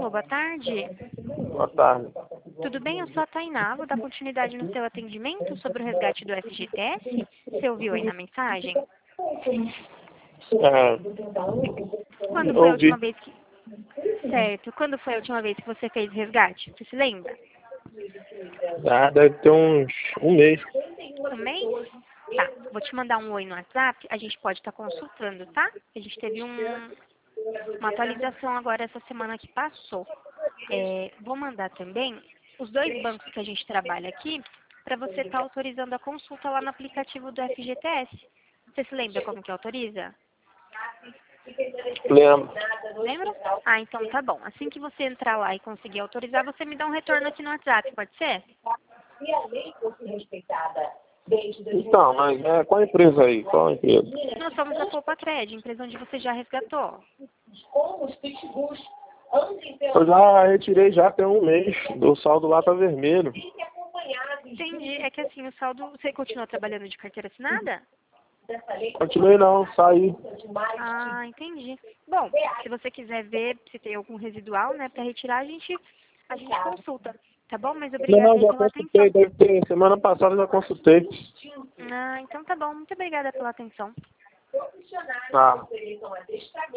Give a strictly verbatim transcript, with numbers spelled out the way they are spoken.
Alô, boa tarde. Boa tarde. Tudo bem? Eu sou a Tainá, vou dar continuidade no seu atendimento sobre o resgate do F G T S. Você ouviu aí na mensagem? É, Quando foi a ouvi. última vez que... Certo. Quando foi a última vez que você fez resgate? Você se lembra? Ah, deve ter uns um mês. Um mês? Tá. Vou te mandar um oi no WhatsApp. A gente pode estar consultando, tá? A gente teve um, uma atualização agora essa semana que passou. É, vou mandar também os dois bancos que a gente trabalha aqui para você estar autorizando a consulta lá no aplicativo do F G T S. Você se lembra como que autoriza? Lembro. Lembra? Ah, então tá bom. Assim que você entrar lá e conseguir autorizar, você me dá um retorno aqui no WhatsApp, pode ser? Então, mas é, qual a empresa aí? Qual a empresa? Nós somos a Copacred, empresa onde você já resgatou. Eu já retirei já tem um mês. O saldo lá tá vermelho. Entendi. É que assim, o saldo... Você continua trabalhando de carteira assinada? Continuei não, saí. Ah, entendi. Bom, se você quiser ver se tem algum residual, né, para retirar, a gente, a gente consulta, tá bom? Mas Não, obrigada não, aí já pela atenção. consultei, deve ter. Semana passada eu já consultei. Ah, então tá bom. Muito obrigada pela atenção. Tá.